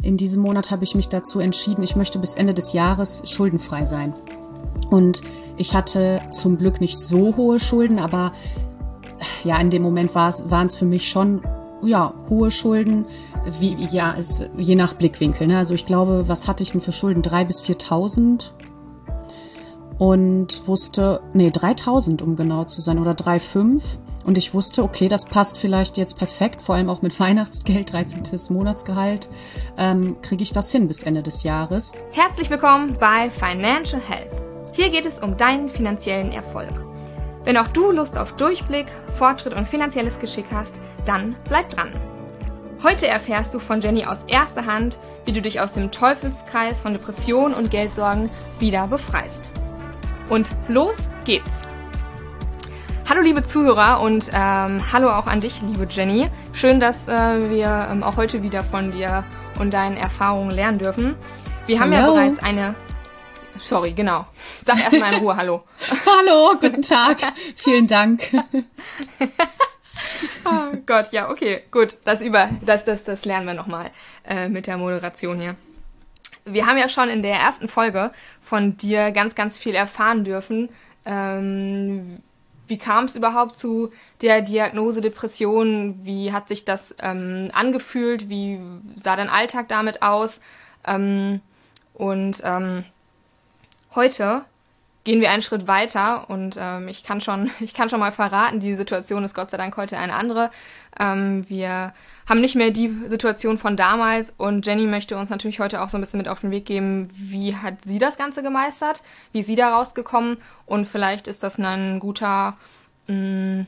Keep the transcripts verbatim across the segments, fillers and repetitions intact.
in diesem Monat habe ich mich dazu entschieden, ich möchte bis Ende des Jahres schuldenfrei sein. Und ich hatte zum Glück nicht so hohe Schulden, aber ja, in dem Moment war es, waren es für mich schon ja hohe Schulden, wie ja es je nach Blickwinkel. Ne? Also ich glaube, was hatte ich denn für Schulden? Drei bis viertausend und wusste, nee dreitausend um genau zu sein oder drei Komma fünf. Und ich wusste, okay, das passt vielleicht jetzt perfekt, vor allem auch mit Weihnachtsgeld, dreizehntes Monatsgehalt, ähm, kriege ich das hin bis Ende des Jahres. Herzlich willkommen bei Financial Health. Hier geht es um deinen finanziellen Erfolg. Wenn auch du Lust auf Durchblick, Fortschritt und finanzielles Geschick hast, dann bleib dran. Heute erfährst du von Jenny aus erster Hand, wie du dich aus dem Teufelskreis von Depressionen und Geldsorgen wieder befreist. Und los geht's! Hallo liebe Zuhörer und ähm, hallo auch an dich, liebe Jenny. Schön, dass äh, wir ähm, auch heute wieder von dir und deinen Erfahrungen lernen dürfen. Wir haben Hallo. ja bereits eine... Sorry, genau. Sag erstmal in Ruhe Hallo. Hallo, guten Tag. Vielen Dank. Oh Gott, ja, okay, gut. Das über, das, das, das lernen wir nochmal äh, mit der Moderation hier. Wir haben ja schon in der ersten Folge von dir ganz, ganz viel erfahren dürfen. Ähm, wie kam es überhaupt zu der Diagnose Depression? Wie hat sich das ähm, angefühlt? Wie sah dein Alltag damit aus? Ähm, und ähm, heute gehen wir einen Schritt weiter und ähm, ich kann schon, ich kann schon mal verraten, die Situation ist Gott sei Dank heute eine andere. Ähm, wir haben nicht mehr die Situation von damals und Jenny möchte uns natürlich heute auch so ein bisschen mit auf den Weg geben, wie hat sie das Ganze gemeistert, wie ist sie da rausgekommen und vielleicht ist das ein guter, mh,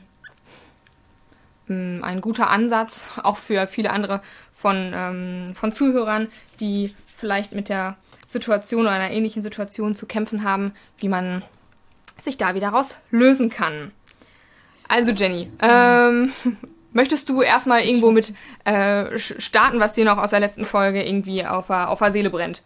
mh, ein guter Ansatz auch für viele andere von, ähm, von Zuhörern, die vielleicht mit der Situation oder einer ähnlichen Situation zu kämpfen haben, wie man sich da wieder raus lösen kann. Also Jenny, ähm, möchtest du erstmal irgendwo mit äh, starten, was dir noch aus der letzten Folge irgendwie auf der, auf der Seele brennt?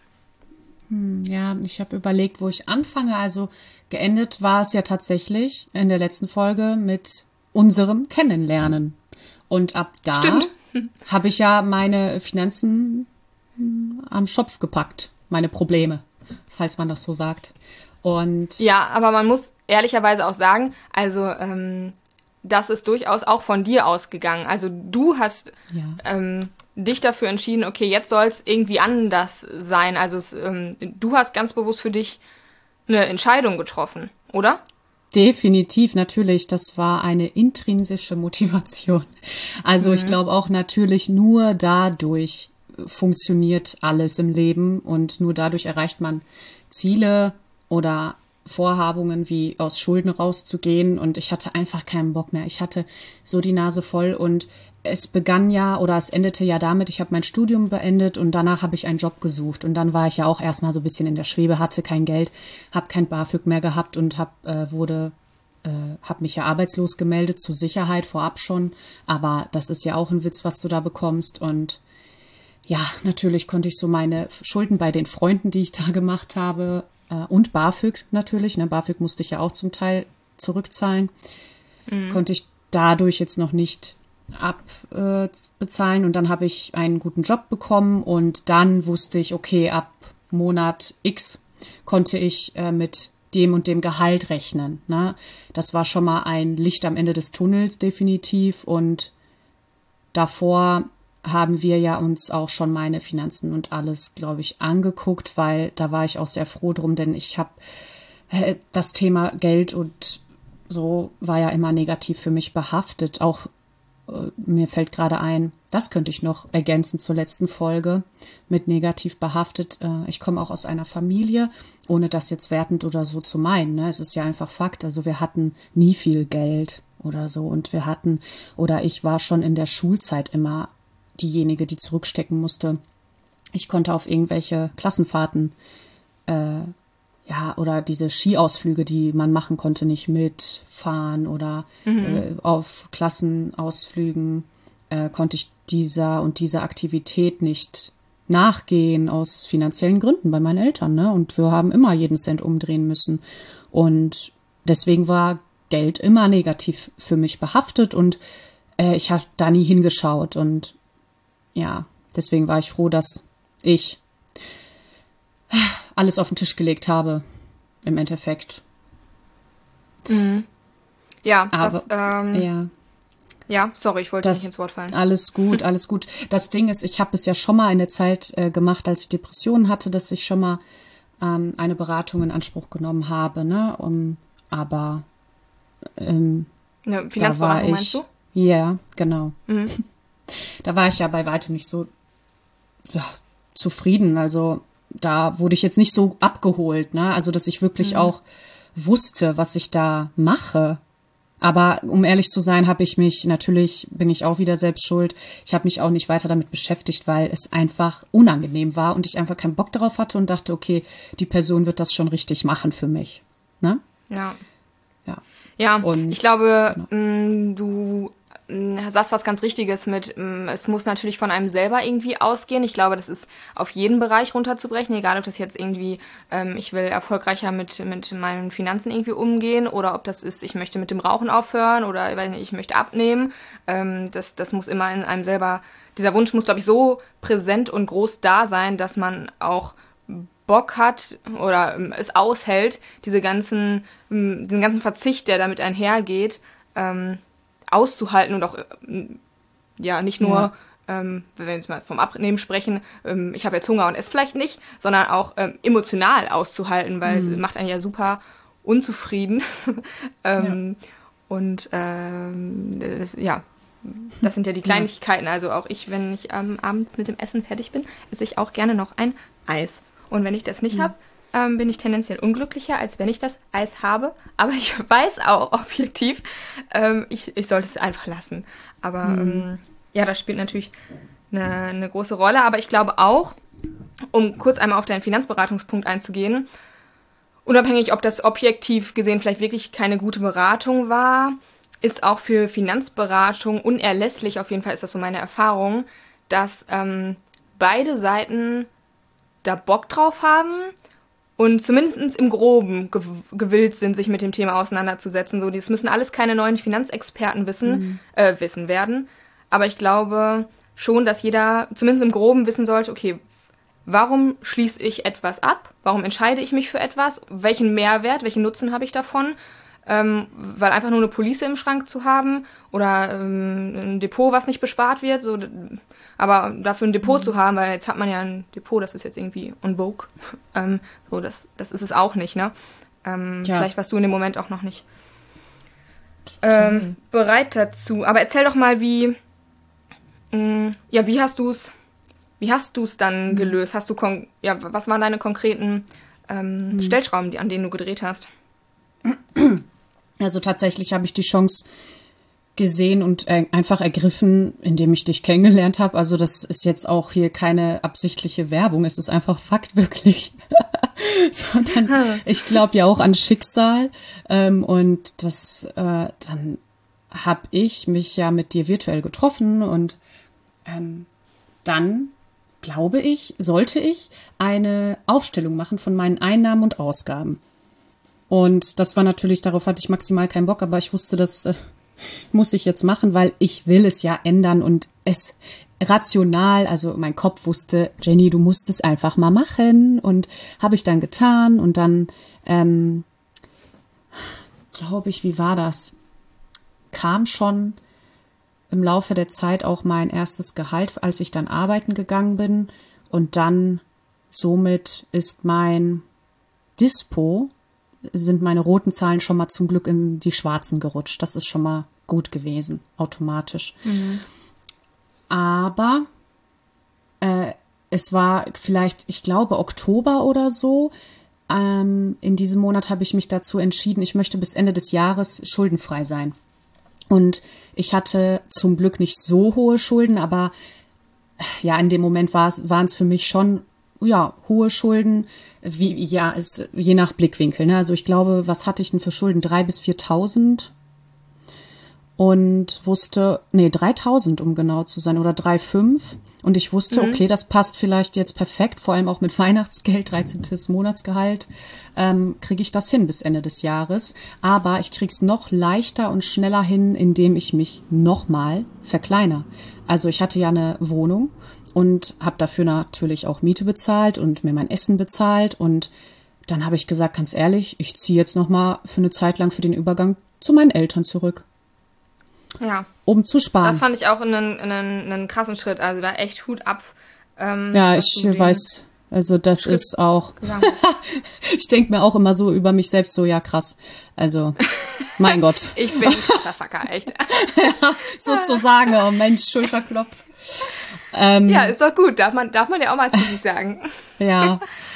Hm, ja, ich habe überlegt, wo ich anfange. Also geendet war es ja tatsächlich in der letzten Folge mit unserem Kennenlernen. Und ab da habe ich ja meine Finanzen hm, am Schopf gepackt. Meine Probleme, falls man das so sagt. Und ja, aber man muss ehrlicherweise auch sagen, also ähm, das ist durchaus auch von dir ausgegangen. Also du hast ja. ähm, dich dafür entschieden, okay, jetzt soll es irgendwie anders sein. Also es, ähm, du hast ganz bewusst für dich eine Entscheidung getroffen, oder? Definitiv, natürlich. Das war eine intrinsische Motivation. Also mhm. ich glaube auch natürlich nur dadurch funktioniert alles im Leben und nur dadurch erreicht man Ziele oder Vorhabungen, wie aus Schulden rauszugehen und ich hatte einfach keinen Bock mehr. Ich hatte so die Nase voll und es begann ja oder es endete ja damit, ich habe mein Studium beendet und danach habe ich einen Job gesucht und dann war ich ja auch erstmal so ein bisschen in der Schwebe, hatte kein Geld, habe kein BAföG mehr gehabt und hab, äh, wurde äh, habe mich ja arbeitslos gemeldet, zur Sicherheit vorab schon, aber das ist ja auch ein Witz, was du da bekommst und ja, natürlich konnte ich so meine Schulden bei den Freunden, die ich da gemacht habe, äh, und BAföG natürlich, ne, BAföG musste ich ja auch zum Teil zurückzahlen, mhm. konnte ich dadurch jetzt noch nicht abbezahlen äh, und dann habe ich einen guten Job bekommen und dann wusste ich, okay, ab Monat X konnte ich äh, mit dem und dem Gehalt rechnen. Ne? Das war schon mal ein Licht am Ende des Tunnels definitiv und davor haben wir ja uns auch schon meine Finanzen und alles, glaube ich, angeguckt, weil da war ich auch sehr froh drum, denn ich habe äh, das Thema Geld und so war ja immer negativ für mich behaftet. Auch äh, mir fällt gerade ein, das könnte ich noch ergänzen zur letzten Folge mit negativ behaftet. Äh, ich komme auch aus einer Familie, ohne das jetzt wertend oder so zu meinen. Ne? Es ist ja einfach Fakt. Also wir hatten nie viel Geld oder so und wir hatten, oder ich war schon in der Schulzeit immer diejenige, die zurückstecken musste. Ich konnte auf irgendwelche Klassenfahrten äh, ja oder diese Skiausflüge, die man machen konnte, nicht mitfahren oder mhm. äh, auf Klassenausflügen äh, konnte ich dieser und dieser Aktivität nicht nachgehen aus finanziellen Gründen bei meinen Eltern, ne? Und wir haben immer jeden Cent umdrehen müssen und deswegen war Geld immer negativ für mich behaftet und äh, ich habe da nie hingeschaut und ja, deswegen war ich froh, dass ich alles auf den Tisch gelegt habe, im Endeffekt. Mhm. Ja, Aber, das, ähm, ja. Ja, sorry, ich wollte das, nicht ins Wort fallen. Alles gut, alles gut. Das Ding ist, ich habe es ja schon mal eine Zeit äh, gemacht, als ich Depressionen hatte, dass ich schon mal ähm, eine Beratung in Anspruch genommen habe, ne? Um, aber ähm, Eine Finanzberatung, ich, meinst du? Ja, genau. Mhm. Da war ich ja bei weitem nicht so ja, zufrieden. Also da wurde ich jetzt nicht so abgeholt, ne? Also dass ich wirklich mhm. auch wusste, was ich da mache. Aber um ehrlich zu sein, habe ich mich, natürlich bin ich auch wieder selbst schuld, ich habe mich auch nicht weiter damit beschäftigt, weil es einfach unangenehm war und ich einfach keinen Bock darauf hatte und dachte, okay, die Person wird das schon richtig machen für mich. Ne? Ja. Ja, ja und, ich glaube, genau. mh, du mh, sagst was ganz Richtiges mit, mh, es muss natürlich von einem selber irgendwie ausgehen. Ich glaube, das ist auf jeden Bereich runterzubrechen, egal ob das jetzt irgendwie, ähm, ich will erfolgreicher mit, mit meinen Finanzen irgendwie umgehen oder ob das ist, ich möchte mit dem Rauchen aufhören oder ich weiß nicht, ich möchte abnehmen. Ähm, das, das muss immer in einem selber, dieser Wunsch muss, glaube ich, so präsent und groß da sein, dass man auch Bock hat oder ähm, es aushält, diese ganzen, ähm, den ganzen Verzicht, der damit einhergeht, ähm, auszuhalten und auch, ähm, ja, nicht nur, ja. ähm, wenn wir jetzt mal vom Abnehmen sprechen, ähm, ich habe jetzt Hunger und esse vielleicht nicht, sondern auch ähm, emotional auszuhalten, weil mhm. es macht einen ja super unzufrieden. ähm, ja. Und ähm, das, ja, das sind ja die Kleinigkeiten. Also auch ich, wenn ich am Abend mit dem Essen fertig bin, esse ich auch gerne noch ein Eis. Und wenn ich das nicht mhm. habe, ähm, bin ich tendenziell unglücklicher, als wenn ich das Eis habe. Aber ich weiß auch objektiv, ähm, ich, ich sollte es einfach lassen. Aber mhm. ähm, ja, das spielt natürlich eine, eine große Rolle. Aber ich glaube auch, um kurz einmal auf deinen Finanzberatungspunkt einzugehen, unabhängig, ob das objektiv gesehen vielleicht wirklich keine gute Beratung war, ist auch für Finanzberatung unerlässlich, auf jeden Fall ist das so meine Erfahrung, dass ähm, beide Seiten da Bock drauf haben und zumindest im Groben gew- gewillt sind, sich mit dem Thema auseinanderzusetzen. So, das müssen alles keine neuen Finanzexperten wissen, mhm. äh, wissen werden. Aber ich glaube schon, dass jeder zumindest im Groben wissen sollte, okay, warum schließe ich etwas ab? Warum entscheide ich mich für etwas? Welchen Mehrwert, welchen Nutzen habe ich davon? Ähm, weil einfach nur eine Police im Schrank zu haben oder ähm, ein Depot, was nicht bespart wird, so, aber dafür ein Depot mhm. zu haben, weil jetzt hat man ja ein Depot, das ist jetzt irgendwie on vogue, ähm, so, das, das ist es auch nicht, ne? Ähm, ja. Vielleicht warst du in dem Moment auch noch nicht ähm, bereit dazu. Aber erzähl doch mal, wie, mh, ja, wie hast du es, wie hast du es dann mhm. gelöst? Hast du, kon- ja, was waren deine konkreten ähm, mhm. Stellschrauben, die, an denen du gedreht hast? Also tatsächlich habe ich die Chance gesehen und äh, einfach ergriffen, indem ich dich kennengelernt habe. Also das ist jetzt auch hier keine absichtliche Werbung, es ist einfach Fakt wirklich. Sondern hm. ich glaube ja auch an Schicksal. Ähm, und das äh, dann habe ich mich ja mit dir virtuell getroffen und ähm, dann, glaube ich, sollte ich eine Aufstellung machen von meinen Einnahmen und Ausgaben. Und das war natürlich, darauf hatte ich maximal keinen Bock, aber ich wusste, das äh, muss ich jetzt machen, weil ich will es ja ändern und es rational, also mein Kopf wusste, Jenny, du musst es einfach mal machen und habe ich dann getan und dann, ähm, glaube ich, wie war das? Kam schon im Laufe der Zeit auch mein erstes Gehalt, als ich dann arbeiten gegangen bin und dann somit ist mein Dispo sind meine roten Zahlen schon mal zum Glück in die schwarzen gerutscht. Das ist schon mal gut gewesen, automatisch. Mhm. Aber äh, es war vielleicht, ich glaube, Oktober oder so. Ähm, in diesem Monat habe ich mich dazu entschieden, ich möchte bis Ende des Jahres schuldenfrei sein. Und ich hatte zum Glück nicht so hohe Schulden, aber ja, in dem Moment waren es für mich schon ja, hohe Schulden, wie, ja, ist je nach Blickwinkel, ne? Also ich glaube, was hatte ich denn für Schulden? drei bis viertausend und wusste, nee, dreitausend, um genau zu sein, oder drei Komma fünf und ich wusste, mhm. okay, das passt vielleicht jetzt perfekt, vor allem auch mit Weihnachtsgeld, dreizehntes Monatsgehalt, ähm, kriege ich das hin bis Ende des Jahres, aber ich krieg's noch leichter und schneller hin, indem ich mich nochmal verkleinere. Also ich hatte ja eine Wohnung und habe dafür natürlich auch Miete bezahlt und mir mein Essen bezahlt. Und dann habe ich gesagt, ganz ehrlich, ich ziehe jetzt noch mal für eine Zeit lang für den Übergang zu meinen Eltern zurück. Ja. Um zu sparen. Das fand ich auch einen, einen, einen krassen Schritt. Also da echt Hut ab. Ähm, ja, ich weiß, also das Schritt ist auch, ich denke mir auch immer so über mich selbst so, ja krass, also mein Gott. Ich bin ein krasser Facker, echt. Ja, sozusagen, oh Mensch, Schulterklopf. Ähm, ja, ist doch gut, darf man, darf man ja auch mal zu sich sagen. Ja.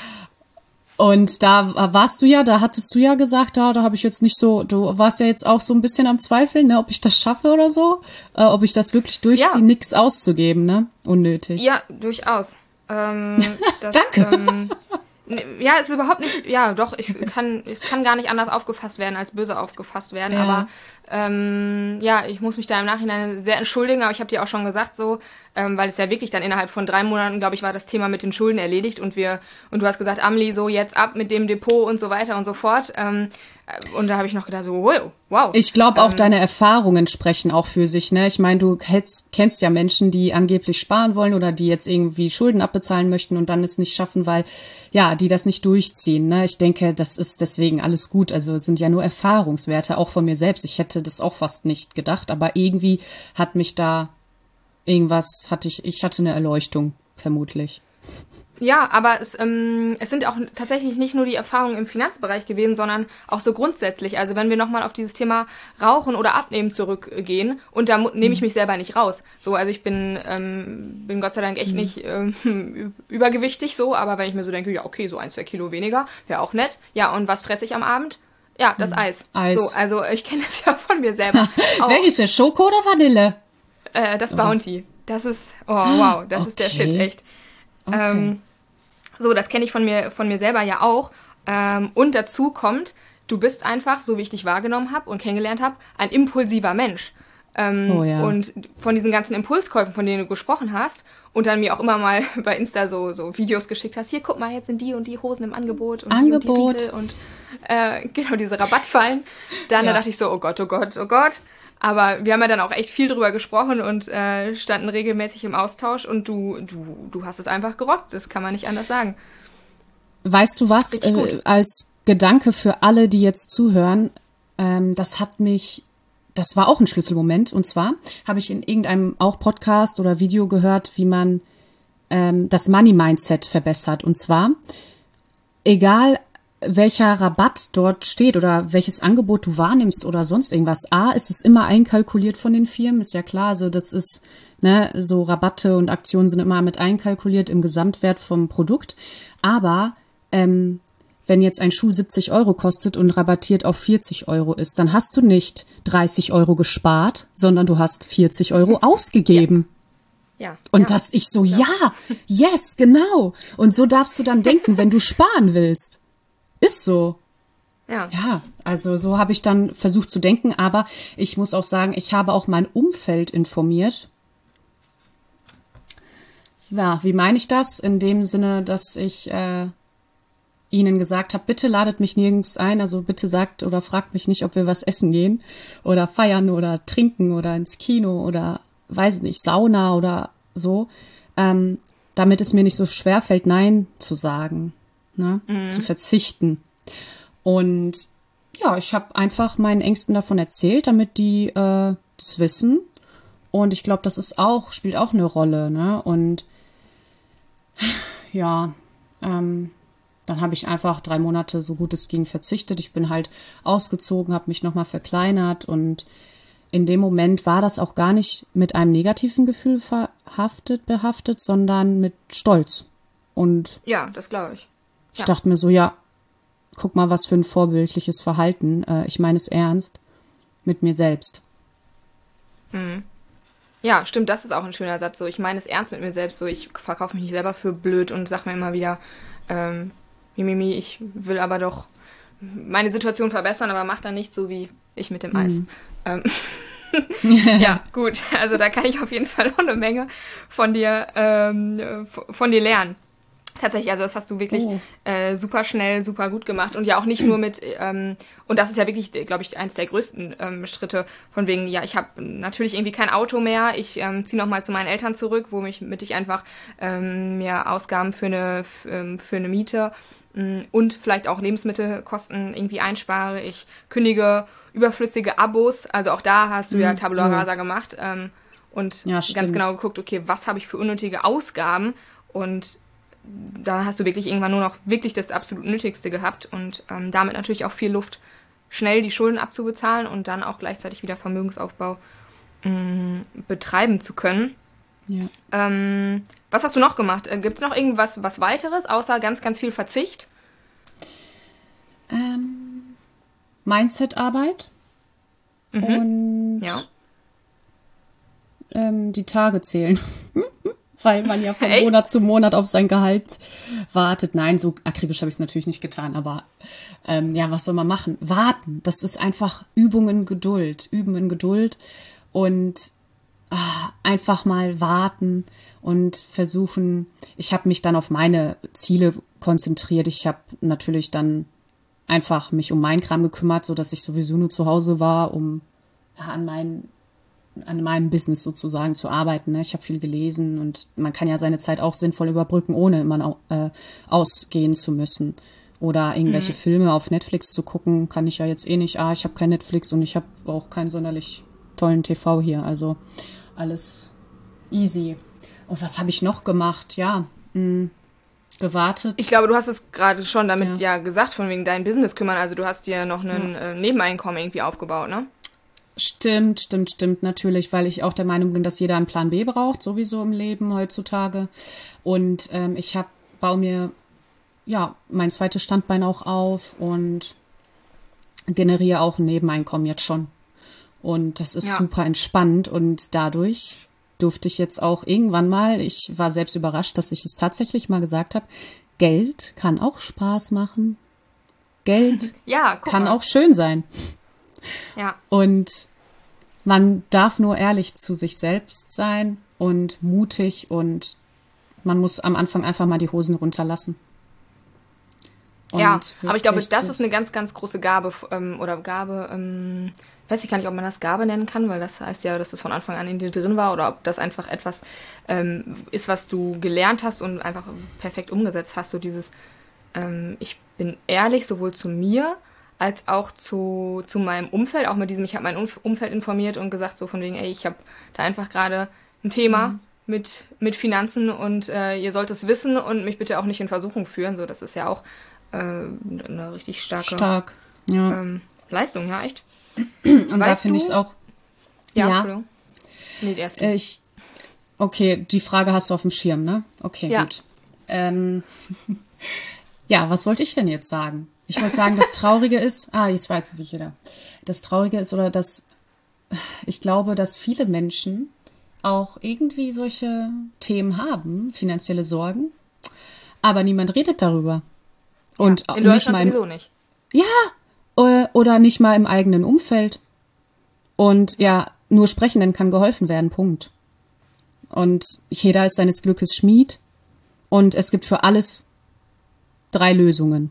Und da warst du ja, da hattest du ja gesagt, da, da habe ich jetzt nicht so, du warst ja jetzt auch so ein bisschen am Zweifeln, ne, ob ich das schaffe oder so, äh, ob ich das wirklich durchziehe, ja. Nichts auszugeben, ne, unnötig. Ja, durchaus. Ähm, das, Danke. Ähm, ja, ist überhaupt nicht, ja, doch, ich kann, es kann gar nicht anders aufgefasst werden, als böse aufgefasst werden, ja. aber ähm, ja, ich muss mich da im Nachhinein sehr entschuldigen, aber ich habe dir auch schon gesagt so, ähm, weil es ja wirklich dann innerhalb von drei Monaten, glaube ich, war das Thema mit den Schulden erledigt und wir, und du hast gesagt, Amelie, so jetzt ab mit dem Depot und so weiter und so fort, ähm, und da habe ich noch gedacht, so, wow, wow. Ich glaube auch, ähm, deine Erfahrungen sprechen auch für sich, ne? Ich meine, du kennst, kennst ja Menschen, die angeblich sparen wollen oder die jetzt irgendwie Schulden abbezahlen möchten und dann es nicht schaffen, weil, ja, die das nicht durchziehen, ne? Ich denke, das ist deswegen alles gut. Also es sind ja nur Erfahrungswerte, auch von mir selbst. Ich hätte das auch fast nicht gedacht, aber irgendwie hat mich da irgendwas, hatte ich, ich hatte eine Erleuchtung, vermutlich. Ja, aber es, ähm, es sind auch tatsächlich nicht nur die Erfahrungen im Finanzbereich gewesen, sondern auch so grundsätzlich. Also wenn wir nochmal auf dieses Thema Rauchen oder Abnehmen zurückgehen, und da mu- nehme ich mich selber nicht raus. So, also ich bin, ähm, bin Gott sei Dank echt nicht ähm, übergewichtig so, aber wenn ich mir so denke, ja okay, so ein, zwei Kilo weniger, wäre auch nett. Ja, und was fresse ich am Abend? Ja, das mhm. Eis. Eis. So, also ich kenne das ja von mir selber. Welches ist Schoko oder Vanille? Äh, das Bounty. Das ist, oh wow, das okay. ist der Shit, echt. Okay. Ähm, so, das kenne ich von mir von mir selber ja auch. Ähm, und dazu kommt, du bist einfach, so wie ich dich wahrgenommen habe und kennengelernt habe, ein impulsiver Mensch. Ähm, oh, ja. Und von diesen ganzen Impulskäufen, von denen du gesprochen hast und dann mir auch immer mal bei Insta so, so Videos geschickt hast, hier, guck mal, jetzt sind die und die Hosen im Angebot und Angebot. die und die Riegel und äh, genau, diese Rabattfallen. Dann ja. da dachte ich so, oh Gott, oh Gott, oh Gott. Aber wir haben ja dann auch echt viel drüber gesprochen und äh, standen regelmäßig im Austausch und du, du, du hast es einfach gerockt, das kann man nicht anders sagen. Weißt du was, äh, als Gedanke für alle, die jetzt zuhören, ähm, das hat mich, das war auch ein Schlüsselmoment. Und zwar habe ich in irgendeinem auch Podcast oder Video gehört, wie man ähm, das Money-Mindset verbessert. Und zwar, egal welcher Rabatt dort steht oder welches Angebot du wahrnimmst oder sonst irgendwas. A, ist es immer einkalkuliert von den Firmen, ist ja klar. Also das ist, ne, so Rabatte und Aktionen sind immer mit einkalkuliert im Gesamtwert vom Produkt. Aber ähm, wenn jetzt ein Schuh siebzig Euro kostet und rabattiert auf vierzig Euro ist, dann hast du nicht dreißig Euro gespart, sondern du hast vierzig Euro ausgegeben. Ja. Ja. Und ja. dass ich so, ja, yes, genau. Und so darfst du dann denken, wenn du sparen willst. Ist so. Ja. Ja, also so habe ich dann versucht zu denken, aber ich muss auch sagen, ich habe auch mein Umfeld informiert. Ja, wie meine ich das? In dem Sinne, dass ich äh, ihnen gesagt habe, bitte ladet mich nirgends ein, also bitte sagt oder fragt mich nicht, ob wir was essen gehen oder feiern oder trinken oder ins Kino oder, weiß nicht, Sauna oder so, ähm, damit es mir nicht so schwer fällt, Nein zu sagen. Ne, mhm. zu verzichten. Und ja, ich habe einfach meinen Ängsten davon erzählt, damit die äh, das wissen. Und ich glaube, das ist auch, spielt auch eine Rolle. Ne? Und ja, ähm, dann habe ich einfach drei Monate, so gut es ging, verzichtet. Ich bin halt ausgezogen, habe mich nochmal verkleinert und in dem Moment war das auch gar nicht mit einem negativen Gefühl verhaftet, behaftet, sondern mit Stolz. Und ja, das glaube ich. Ich ja. dachte mir so, ja, guck mal, was für ein vorbildliches Verhalten. Äh, ich meine es ernst mit mir selbst. Mhm. Ja, stimmt, das ist auch ein schöner Satz. So, ich meine es ernst mit mir selbst. So, ich verkaufe mich nicht selber für blöd und sag mir immer wieder, ähm, Mimimi, ich will aber doch meine Situation verbessern, aber mach dann nicht so wie ich mit dem mhm. Eis. Ähm, ja, gut. Also da kann ich auf jeden Fall auch eine Menge von dir, ähm, von dir lernen. Tatsächlich, also das hast du wirklich Oh. äh, super schnell, super gut gemacht und ja auch nicht nur mit, ähm, und das ist ja wirklich, glaube ich, eins der größten ähm, Schritte von wegen, ja, ich habe natürlich irgendwie kein Auto mehr, ich ähm, ziehe nochmal zu meinen Eltern zurück, womit ich, mit ich einfach ähm, mir Ausgaben für eine, f- ähm, für eine Miete mh, und vielleicht auch Lebensmittelkosten irgendwie einspare, ich kündige überflüssige Abos, also auch da hast du ja Mm, Tabula jo. Rasa gemacht ähm, und Ja, ganz stimmt. genau geguckt, okay, was habe ich für unnötige Ausgaben und da hast du wirklich irgendwann nur noch wirklich das absolut Nötigste gehabt und ähm, damit natürlich auch viel Luft, schnell die Schulden abzubezahlen und dann auch gleichzeitig wieder Vermögensaufbau mh, betreiben zu können. Ja. Ähm, was hast du noch gemacht? Äh, Gibt es noch irgendwas was weiteres, außer ganz, ganz viel Verzicht? Ähm, Mindset-Arbeit Mhm. und Ja. ähm, die Tage zählen. Weil man ja von Echt? Monat zu Monat auf sein Gehalt wartet. Nein, so akribisch habe ich es natürlich nicht getan, aber ähm, ja, was soll man machen? Warten. Das ist einfach Übung in Geduld. Üben in Geduld und ah, einfach mal warten und versuchen. Ich habe mich dann auf meine Ziele konzentriert. Ich habe natürlich dann einfach mich um meinen Kram gekümmert, so dass ich sowieso nur zu Hause war, um ja, an meinen an meinem Business sozusagen zu arbeiten. Ne? Ich habe viel gelesen und man kann ja seine Zeit auch sinnvoll überbrücken, ohne immer au- äh, ausgehen zu müssen. Oder irgendwelche Mhm. Filme auf Netflix zu gucken, kann ich ja jetzt eh nicht. Ah, ich habe kein Netflix und ich habe auch keinen sonderlich tollen T V hier. Also alles easy. Und was habe ich noch gemacht? Ja, mh, gewartet. Ich glaube, du hast es gerade schon damit Ja. ja. gesagt, von wegen dein Business kümmern. Also du hast dir noch ein äh, Nebeneinkommen irgendwie aufgebaut, ne? Stimmt, stimmt, stimmt, natürlich, weil ich auch der Meinung bin, dass jeder einen Plan B braucht, sowieso im Leben heutzutage. Und ähm, ich hab, baue mir ja mein zweites Standbein auch auf und generiere auch ein Nebeneinkommen jetzt schon. Und das ist Ja. super entspannt und dadurch durfte ich jetzt auch irgendwann mal, ich war selbst überrascht, dass ich es tatsächlich mal gesagt habe, Geld kann auch Spaß machen. Geld Ja, guck kann mal. auch schön sein. Ja. Und man darf nur ehrlich zu sich selbst sein und mutig und man muss am Anfang einfach mal die Hosen runterlassen. Und Ja, aber ich glaube, wirklich das zu- ist eine ganz, ganz große Gabe ähm, oder Gabe, ähm, weiß ich gar nicht, ob man das Gabe nennen kann, weil das heißt ja, dass es von Anfang an in dir drin war oder ob das einfach etwas ähm, ist, was du gelernt hast und einfach perfekt umgesetzt hast, so dieses ähm, ich bin ehrlich sowohl zu mir als auch zu, zu meinem Umfeld, auch mit diesem, ich habe mein Umf- Umfeld informiert und gesagt so von wegen, ey, ich habe da einfach gerade ein Thema Mhm. mit, mit Finanzen und äh, ihr sollt es wissen und mich bitte auch nicht in Versuchung führen, so das ist ja auch äh, eine richtig starke stark. Ja. ähm, Leistung, ja, echt. und da weißt finde du- ich es auch. Ja, Ja. Entschuldigung. Nee, erst. Äh, Ich, okay, die Frage hast du auf dem Schirm, ne? Okay, Ja. gut. Ähm, ja, was wollte ich denn jetzt sagen? Ich wollte sagen, das Traurige ist, ah, jetzt weiß ich wieder. Das Traurige ist, oder das, ich glaube, dass viele Menschen auch irgendwie solche Themen haben, finanzielle Sorgen, aber niemand redet darüber. Und auch in nicht Deutschland mal im, sowieso nicht. äh, oder nicht mal im eigenen Umfeld. Und ja, nur Sprechenden kann geholfen werden, Punkt. Und jeder ist seines Glückes Schmied. Und es gibt für alles drei Lösungen.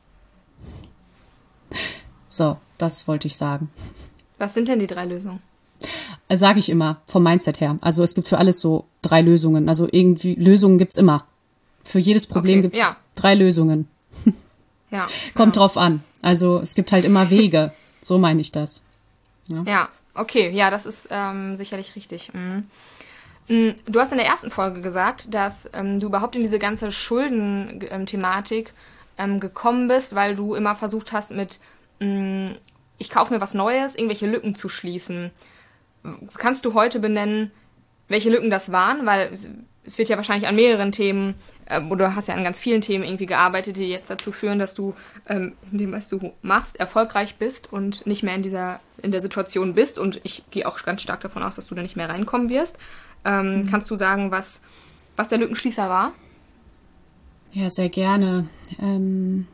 So, das wollte ich sagen. Was sind denn die drei Lösungen? Sage ich immer, vom Mindset her. Also es gibt für alles so drei Lösungen. Also irgendwie, Lösungen gibt's immer. Für jedes Problem Okay, gibt's ja. drei Lösungen. Ja. Kommt ja. drauf an. Also es gibt halt immer Wege. So meine ich das. Ja, okay, ja, das ist ähm, sicherlich richtig. Mhm. Mm, Du hast in der ersten Folge gesagt, dass ähm, du überhaupt in diese ganze Schulden-Thematik ähm, gekommen bist, weil du immer versucht hast, mit mh, ich kaufe mir was Neues, irgendwelche Lücken zu schließen. Kannst du heute benennen, welche Lücken das waren? Weil es, es wird ja wahrscheinlich an mehreren Themen, äh, oder du hast ja an ganz vielen Themen irgendwie gearbeitet, die jetzt dazu führen, dass du ähm, in dem, was du machst, erfolgreich bist und nicht mehr in dieser in der Situation bist. Und ich gehe auch ganz stark davon aus, dass du da nicht mehr reinkommen wirst. Ähm, mhm. Kannst du sagen, was, was der Lückenschließer war? Ja, sehr gerne. Ähm,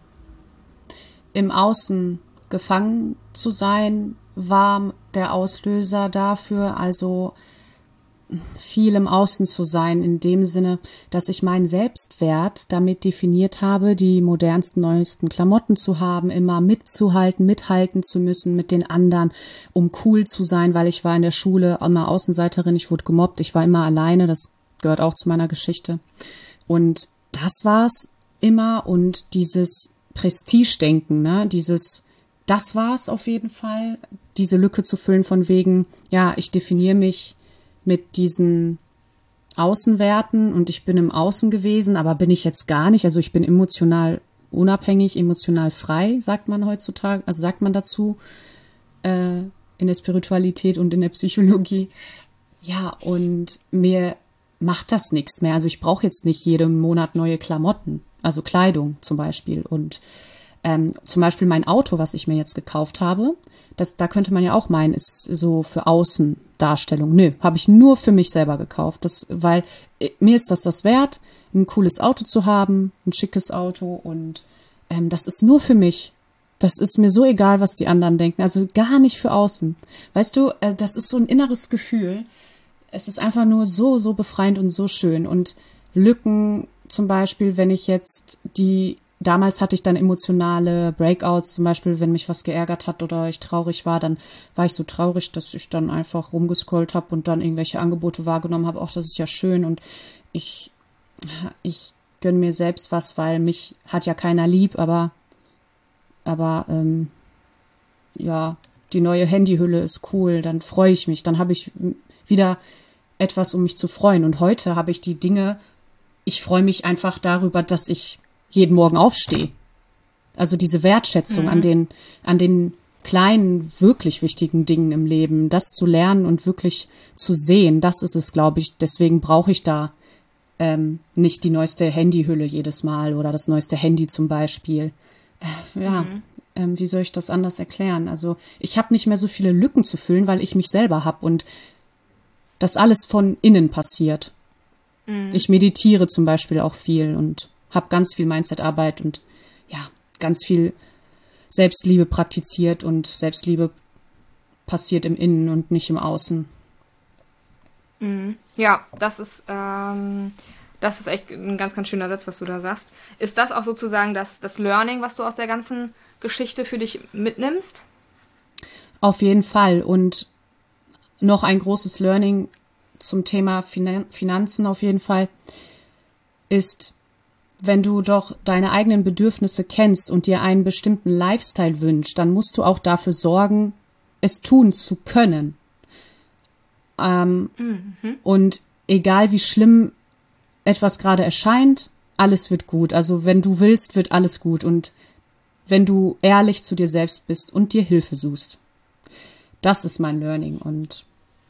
im Außen gefangen zu sein, war der Auslöser dafür. Also viel im Außen zu sein, in dem Sinne, dass ich meinen Selbstwert damit definiert habe, die modernsten, neuesten Klamotten zu haben, immer mitzuhalten, mithalten zu müssen mit den anderen, um cool zu sein, weil ich war in der Schule immer Außenseiterin, ich wurde gemobbt, ich war immer alleine, das gehört auch zu meiner Geschichte. Und das war's immer und dieses Prestige-Denken, ne, dieses, das war's auf jeden Fall, diese Lücke zu füllen von wegen, ja, ich definiere mich mit diesen Außenwerten und ich bin im Außen gewesen, aber bin ich jetzt gar nicht. Also ich bin emotional unabhängig, emotional frei, sagt man heutzutage, also sagt man dazu äh, in der Spiritualität und in der Psychologie. Ja, und mir macht das nichts mehr. Also ich brauche jetzt nicht jeden Monat neue Klamotten, also Kleidung zum Beispiel. Und ähm, zum Beispiel mein Auto, was ich mir jetzt gekauft habe, das, da könnte man ja auch meinen, ist so für Außendarstellung. Nö, habe ich nur für mich selber gekauft. Das, weil äh, mir ist das das wert, ein cooles Auto zu haben, ein schickes Auto und ähm, das ist nur für mich. Das ist mir so egal, was die anderen denken. Also gar nicht für außen. Weißt du, äh, das ist so ein inneres Gefühl. Es ist einfach nur so, so befreiend und so schön. Und Lücken zum Beispiel, wenn ich jetzt die Damals hatte ich dann emotionale Breakouts, zum Beispiel, wenn mich was geärgert hat oder ich traurig war, dann war ich so traurig, dass ich dann einfach rumgescrollt habe und dann irgendwelche Angebote wahrgenommen habe. Auch das ist ja schön und ich, ich gönne mir selbst was, weil mich hat ja keiner lieb, aber, aber ähm, ja, die neue Handyhülle ist cool, dann freue ich mich, dann habe ich wieder etwas, um mich zu freuen. Und heute habe ich die Dinge, ich freue mich einfach darüber, dass ich jeden Morgen aufstehe. Also diese Wertschätzung mhm. an den, an den kleinen, wirklich wichtigen Dingen im Leben, das zu lernen und wirklich zu sehen, das ist es, glaube ich. Deswegen brauche ich da ähm, nicht die neueste Handyhülle jedes Mal oder das neueste Handy zum Beispiel. Äh, ja, mhm. ähm, wie soll ich das anders erklären? Also ich habe nicht mehr so viele Lücken zu füllen, weil ich mich selber habe und das alles von innen passiert. Mhm. Ich meditiere zum Beispiel auch viel und habe ganz viel Mindset-Arbeit und ja, ganz viel Selbstliebe praktiziert und Selbstliebe passiert im Innen und nicht im Außen. Ja, das ist, ähm, das ist echt ein ganz, ganz schöner Satz, was du da sagst. Ist das auch sozusagen das, das Learning, was du aus der ganzen Geschichte für dich mitnimmst? Auf jeden Fall. Und noch ein großes Learning zum Thema Finan- Finanzen auf jeden Fall ist, wenn du doch deine eigenen Bedürfnisse kennst und dir einen bestimmten Lifestyle wünschst, dann musst du auch dafür sorgen, es tun zu können. Ähm, mhm. Und egal wie schlimm etwas gerade erscheint, alles wird gut. Also wenn du willst, wird alles gut. Und wenn du ehrlich zu dir selbst bist und dir Hilfe suchst. Das ist mein Learning. Und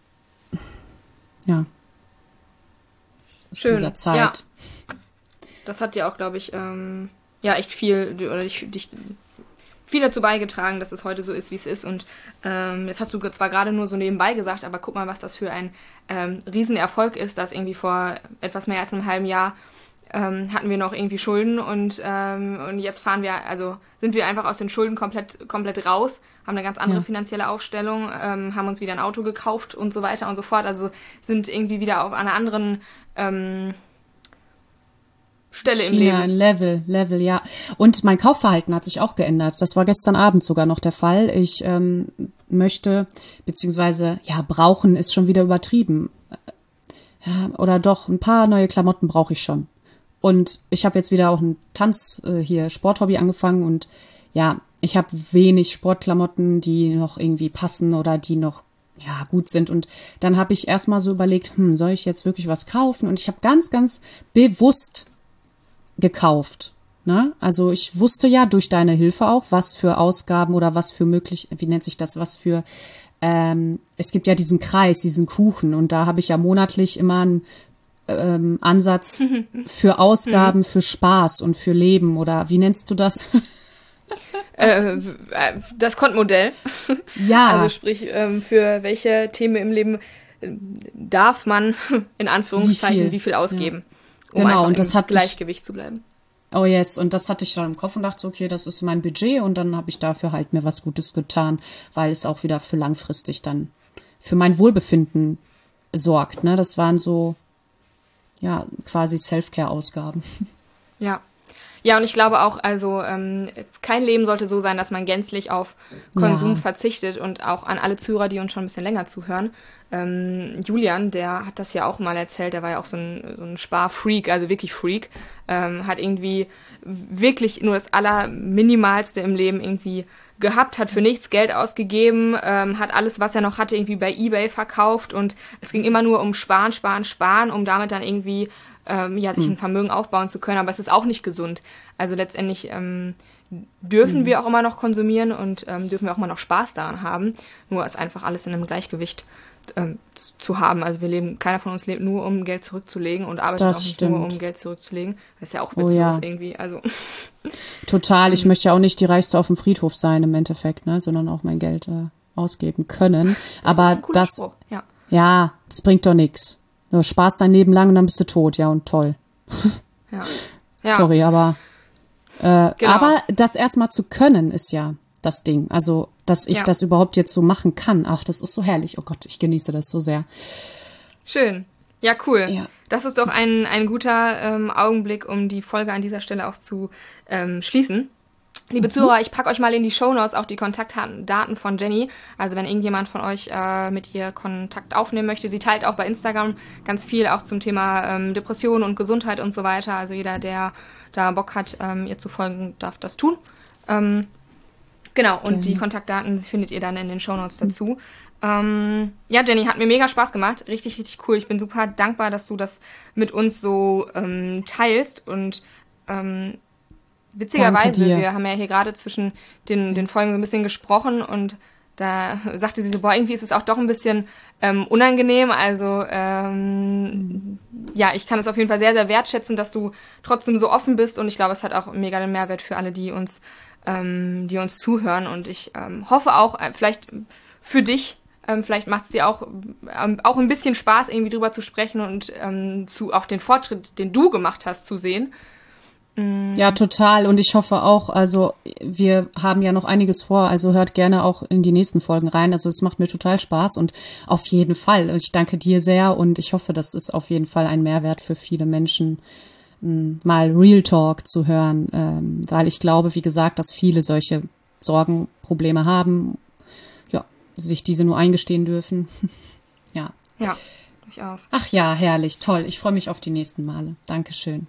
ja, aus Schön. dieser Zeit. Ja. Das hat dir auch, glaube ich, ähm, ja, echt viel, oder dich, dich viel dazu beigetragen, dass es heute so ist, wie es ist. Und ähm, das hast du zwar gerade nur so nebenbei gesagt, aber guck mal, was das für ein ähm, Riesenerfolg ist, dass irgendwie vor etwas mehr als einem halben Jahr ähm, hatten wir noch irgendwie Schulden und, ähm, und jetzt fahren wir, also sind wir einfach aus den Schulden komplett, komplett raus, haben eine ganz andere ja. finanzielle Aufstellung, ähm, haben uns wieder ein Auto gekauft und so weiter und so fort. Also sind irgendwie wieder auf einer anderen ähm, Stelle im China, Leben. Ein Level, Level, ja. Und mein Kaufverhalten hat sich auch geändert. Das war gestern Abend sogar noch der Fall. Ich ähm, möchte, beziehungsweise, ja, brauchen ist schon wieder übertrieben. Ja, oder doch, ein paar neue Klamotten brauche ich schon. Und ich habe jetzt wieder auch ein Tanz, äh, hier, Sporthobby angefangen und ja, ich habe wenig Sportklamotten, die noch irgendwie passen oder die noch ja gut sind. Und dann habe ich erstmal so überlegt, hm, soll ich jetzt wirklich was kaufen? Und ich habe ganz, ganz bewusst gekauft. Ne? Also ich wusste ja durch deine Hilfe auch, was für Ausgaben oder was für möglich, wie nennt sich das, was für, ähm, es gibt ja diesen Kreis, diesen Kuchen und da habe ich ja monatlich immer einen ähm, Ansatz für Ausgaben, für Spaß und für Leben oder wie nennst du das? äh, das Kontenmodell. Ja. Also sprich, ähm, für welche Themen im Leben darf man in Anführungszeichen wie viel, wie viel ausgeben? Ja. Um genau, einfach und das im hat Gleichgewicht ich, zu bleiben. Oh yes, und das hatte ich dann im Kopf und dachte, okay, das ist mein Budget und dann habe ich dafür halt mir was Gutes getan, weil es auch wieder für langfristig dann für mein Wohlbefinden besorgt. Ne? Das waren so, ja, quasi Self-Care-Ausgaben. Ja. Ja, und ich glaube auch, also ähm, kein Leben sollte so sein, dass man gänzlich auf Konsum Ja. verzichtet, und auch an alle Zuhörer, die uns schon ein bisschen länger zuhören. Ähm, Julian, der hat das ja auch mal erzählt, der war ja auch so ein, so ein Sparfreak, also wirklich Freak, ähm, hat irgendwie wirklich nur das Allerminimalste im Leben irgendwie gehabt, hat für nichts Geld ausgegeben, ähm, hat alles, was er noch hatte, irgendwie bei eBay verkauft, und es ging immer nur um Sparen, Sparen, Sparen, um damit dann irgendwie ähm, ja, sich ein Vermögen aufbauen zu können, aber es ist auch nicht gesund. Also letztendlich ähm, dürfen mhm. wir auch immer noch konsumieren und ähm, dürfen wir auch immer noch Spaß daran haben, nur ist einfach alles in einem Gleichgewicht ähm, zu haben. Also wir leben, keiner von uns lebt nur, um Geld zurückzulegen, und arbeitet Das auch nicht stimmt. nur, um Geld zurückzulegen. Das ist ja auch witzlos Oh ja. irgendwie. Also Total. Ich möchte ja auch nicht die Reichste auf dem Friedhof sein im Endeffekt, ne, sondern auch mein Geld äh, ausgeben können. Aber ein cooler das, Spruch, ja. ja, das bringt doch nichts. Du sparst dein Leben lang und dann bist du tot, ja, und toll. Ja. Ja. Sorry, aber äh, Genau. aber das erstmal zu können, ist ja das Ding. Also, dass ich Ja. das überhaupt jetzt so machen kann. Ach, das ist so herrlich. Oh Gott, ich genieße das so sehr. Schön. Ja, cool. Ja. Das ist doch ein, ein guter ähm, Augenblick, um die Folge an dieser Stelle auch zu ähm, schließen. Liebe mhm. Zuhörer, ich packe euch mal in die Shownotes auch die Kontaktdaten von Jenny. Also wenn irgendjemand von euch äh, mit ihr Kontakt aufnehmen möchte. Sie teilt auch bei Instagram ganz viel auch zum Thema ähm, Depression und Gesundheit und so weiter. Also jeder, der da Bock hat, ähm, ihr zu folgen, darf das tun. Ähm, genau, und die Kontaktdaten findet ihr dann in den Shownotes dazu. Mhm. Ähm, ja, Jenny, hat mir mega Spaß gemacht. Richtig, richtig cool. Ich bin super dankbar, dass du das mit uns so ähm, teilst. Und ähm, witzigerweise, wir haben ja hier gerade zwischen den, den Folgen so ein bisschen gesprochen, und da sagte sie so, boah, irgendwie ist es auch doch ein bisschen ähm, unangenehm. Also ähm, ja, ich kann es auf jeden Fall sehr, sehr wertschätzen, dass du trotzdem so offen bist, und ich glaube, es hat auch mega den Mehrwert für alle, die uns, ähm, die uns zuhören, und ich ähm, hoffe auch, äh, vielleicht für dich, ähm, vielleicht macht es dir auch, ähm, auch ein bisschen Spaß, irgendwie drüber zu sprechen und ähm, zu auch den Fortschritt, den du gemacht hast, zu sehen. Ja, total. Und ich hoffe auch, also wir haben ja noch einiges vor, also hört gerne auch in die nächsten Folgen rein. Also es macht mir total Spaß, und auf jeden Fall. Ich danke dir sehr, und ich hoffe, das ist auf jeden Fall ein Mehrwert für viele Menschen, mal Real Talk zu hören, ähm, weil ich glaube, wie gesagt, dass viele solche Sorgen, Probleme haben, ja, sich diese nur eingestehen dürfen. Ja. Ja, durchaus. Ach ja, herrlich, toll. Ich freue mich auf die nächsten Male. Dankeschön.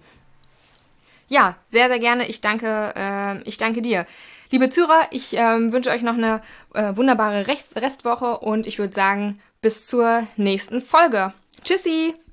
Ja, sehr, sehr gerne. Ich danke, äh, ich danke dir. Liebe Zuhörer, ich äh, wünsche euch noch eine äh, wunderbare Rest- Restwoche, und ich würde sagen, bis zur nächsten Folge. Tschüssi!